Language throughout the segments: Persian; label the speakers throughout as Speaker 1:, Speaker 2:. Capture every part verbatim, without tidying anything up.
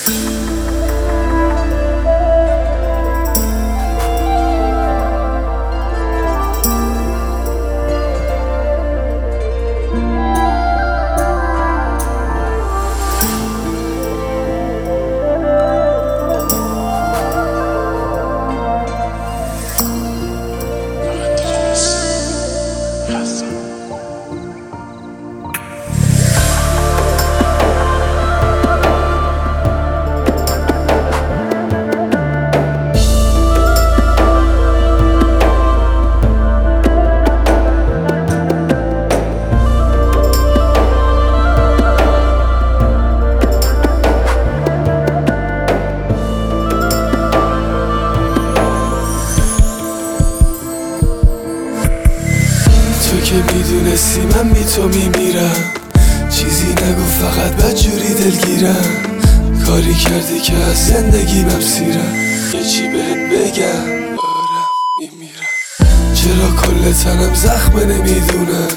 Speaker 1: تو که میدونستی من بی تو میمیرم، چیزی نگو فقط بدجوری دلگیرم. کاری کردی که از زندگی بپسیرم، یه چی بهت بگم آرم میمیرم. چرا کل تنم زخمه نمیدونم،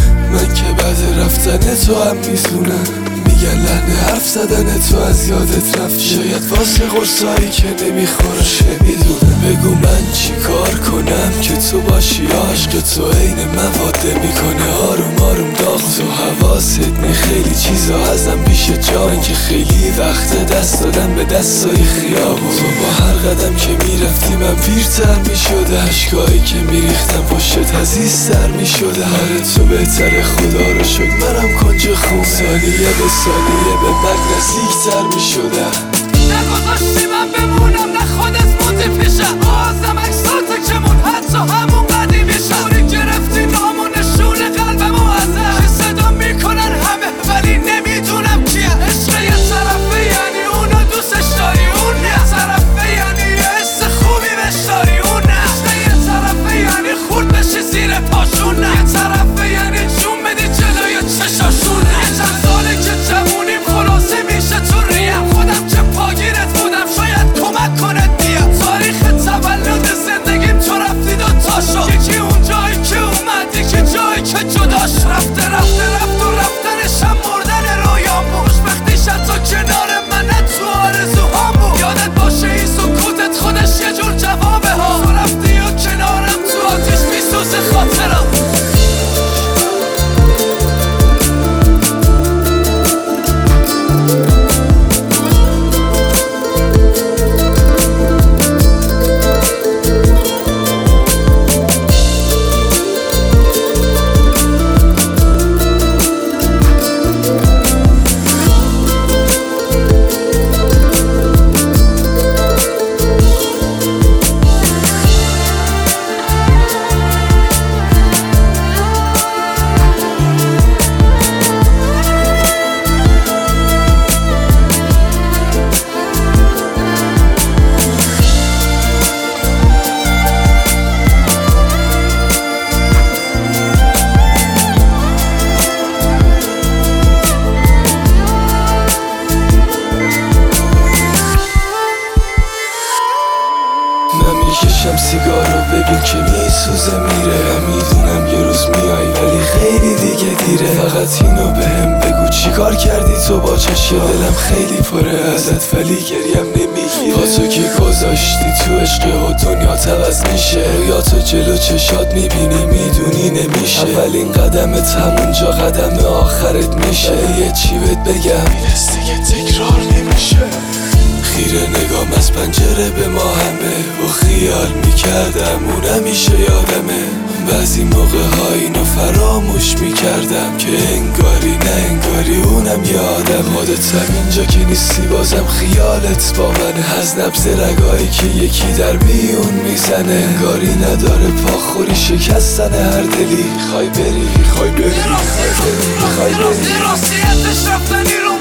Speaker 1: من که بعد رفتن تو هم میزونم. میگن لحن حرف زدن تو از یادت رفت، شاید واسه قرصایی که نمیخورم. چه میدونم بگو من چی کار کنم که تو باشی. عشق تو عین مواده میکنه آروم آروم داغ. تو حواست نی خیلی چیزا ازم پیش جا، من که خیلی وقت دست دادم به دستای خیابون. تو با هر قدم که میرفتی من پیرتر میشده، عشقایی که میریختم پشت عزیزتر میشده. آره تو بهتره خدا رو شکر منم کنج خونه، ثانیه به ثانیه به مرگ نزدیکتر میشدم.
Speaker 2: نگذاشتی من بمونم نه خودت موندی پیشم، آزم اکساتو که مون حتی همون قدی میشم. اوری گرفتی نامو نشون قلبمو ازم، که صدا میکنن همه ولی نمیدونم کیه. عشق یه طرفه یعنی اونو دوستش داری، اون یه طرفه یعنی یه حس خوبی بهش داری، اون نه. عشق یه طرفه یعنی خورد بشی زیر پاشون، نه. یه طرفه یعنی جون بدی جلوی چشاشون. یه چند ساله که جوونیم خلاصه میشه تو ریم، خودم که پاگیرت بودم شاید کمک کنت بیام. تاریخ تولد زندگیم تو رفتی دوتا شد، یکی اون جایی که اومدی که جایی که جداش. رفته رفته رفت و رفتنش هم مردن رویام بود، خوشبختیش حتی کنار من نه تو آرزوهام بود. یادت باشه این سکوتت خودش یه جور جوابه ها، تو رفتی و کنارم تو آتیش میسوزه خاطرم.
Speaker 1: من میکشم سیگارو ببین که میسوزه میره. من میدونم یه روز میای ولی خیلی دیگه دیره. فقط اینو بهم بگو چی کار کردی تو با چشم، دلم خیلی پره ازت ولی گریم نمیگیره. با تو که گذاشتی تو عشق و دنیا عوض میشه، رویاتو جلو چشات میبینی میدونی نمیشه. اولین قدمت همونجا قدم آخرت میشه. یه چی بهت بگم میرسه که تکرار نمیشه. خیره نگام از پنجره به ما همه و خیال میکردم اون همیشه یادمه. بعضی موقع ها اینو فراموش میکردم که انگاری نه انگاری اونم یادم. خودت اینجا که نیستی بازم خیالت با منه، از نبض رگایی که یکی در بیون میزنه. انگاری نداره پاخوری شکستن هر دلی. خواهی بری خواهی بری خواهی بری خواهی بری